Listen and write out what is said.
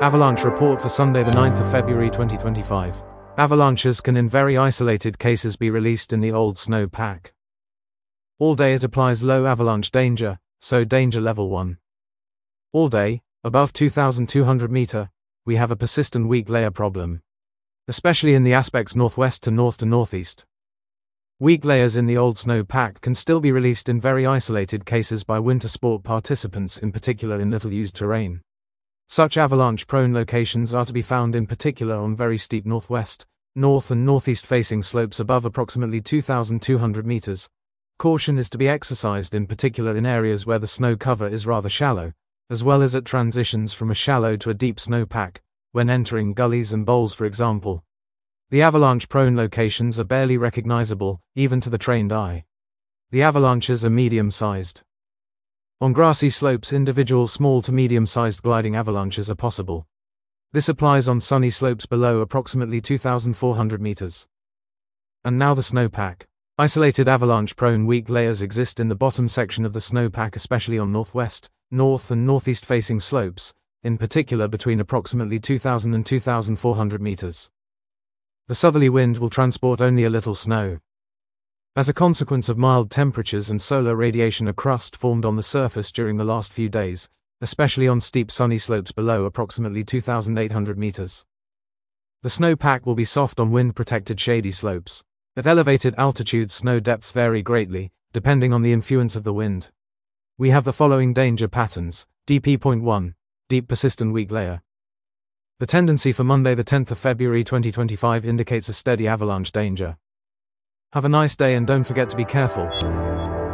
Avalanche report for Sunday the 9th of February 2025. Avalanches can in very isolated cases be released in the old snow pack. All day it applies low avalanche danger, so danger level 1. All day, above 2,200 meter, we have a persistent weak layer problem, especially in the aspects northwest to northeast. Weak layers in the old snow pack can still be released in very isolated cases by winter sport participants, in particular in little-used terrain. Such avalanche-prone locations are to be found in particular on very steep northwest, north and northeast-facing slopes above approximately 2,200 meters. Caution is to be exercised in particular in areas where the snow cover is rather shallow, as well as at transitions from a shallow to a deep snowpack, when entering gullies and bowls for example. The avalanche-prone locations are barely recognizable, even to the trained eye. The avalanches are medium-sized. On grassy slopes, individual small to medium-sized gliding avalanches are possible. This applies on sunny slopes below approximately 2,400 meters. And now the snowpack. Isolated avalanche-prone weak layers exist in the bottom section of the snowpack, especially on northwest, north and northeast-facing slopes, in particular between approximately 2,000 and 2,400 meters. The southerly wind will transport only a little snow. As a consequence of mild temperatures and solar radiation, a crust formed on the surface during the last few days, especially on steep sunny slopes below approximately 2,800 meters. The snowpack will be soft on wind-protected shady slopes. At elevated altitudes, snow depths vary greatly, depending on the influence of the wind. We have the following danger patterns. DP.1. Deep persistent weak layer. The tendency for Monday the 10th of February 2025 indicates a steady avalanche danger. Have a nice day and don't forget to be careful.